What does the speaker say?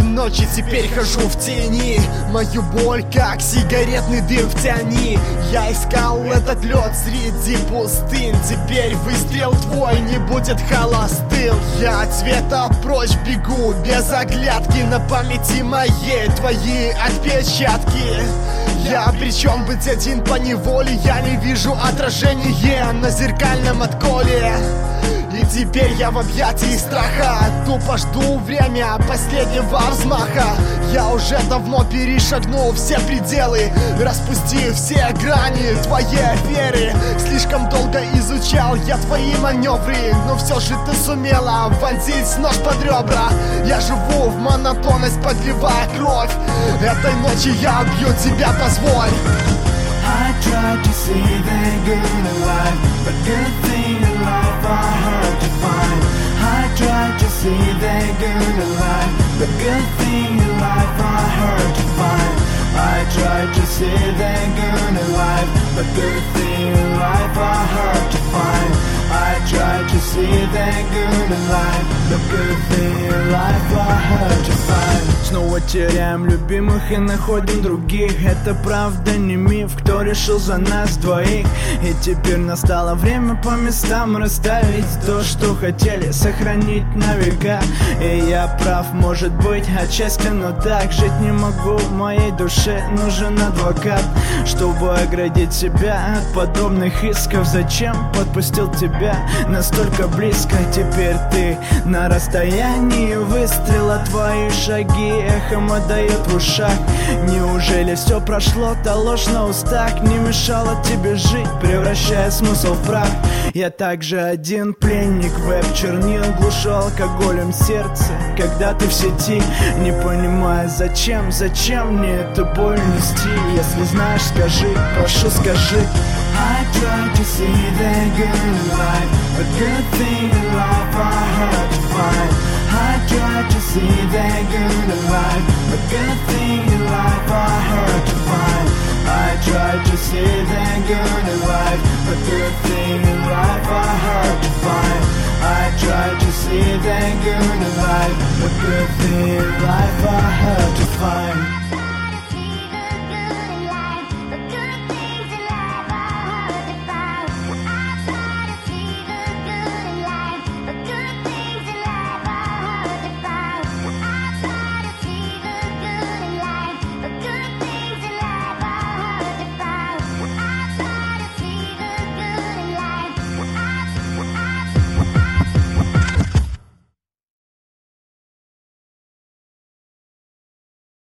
ночи теперь хожу в тени. Мою боль, как сигаретный дым в тени. Я искал этот лед среди пустынь. Теперь выстрел твой не будет холостым. Я от света прочь бегу, без оглядки. На памяти моей твои отпечатки. Я обречен быть один по неволе. Я не вижу отражения на зеркальном отколе. И теперь я в объятии страха. Тупо жду время последнего взмаха. Я уже давно перешагнул все пределы, распустив все грани твоей веры. Слишком долго изучал я твои маневры, но все же ты сумела вонзить нож под ребра. Я живу в монотонность, подливая кровь. Этой ночи я убью тебя, позволь. I tried to see the good in life, but good thing in life I heard to find. I tried to see the good in life, but good thing in life I heard to find. I tried to see the good in life, but good thing in life I heard to find. I tried to see the good in life, but good thing in life I heard to find. Снова теряем любимых и находим других. Это правда не миф, кто решил за нас двоих. И теперь настало время по местам расставить то, что хотели сохранить на века. И я прав, может быть, отчасти, но так жить не могу. Моей душе нужен адвокат, чтобы оградить себя от подобных исков. Зачем подпустил тебя настолько близко? Теперь ты на расстоянии выстрела. Твои шаги эхом отдает в ушах. Неужели все прошло, та ложь на устах не мешала тебе жить, превращая смысл в прах? Я также один пленник веб-чернил, глушу алкоголем сердце, когда ты в сети. Не понимая зачем мне эту боль нести. Если знаешь, скажи, прошу, скажи. I tried to see the good in life, but good thing in life I heard to find. I tried to see the good in life, but good thing in life I heard to find. I tried to see the good in life, but good thing in life I heard to find. I tried to see the good in life, but good thing in life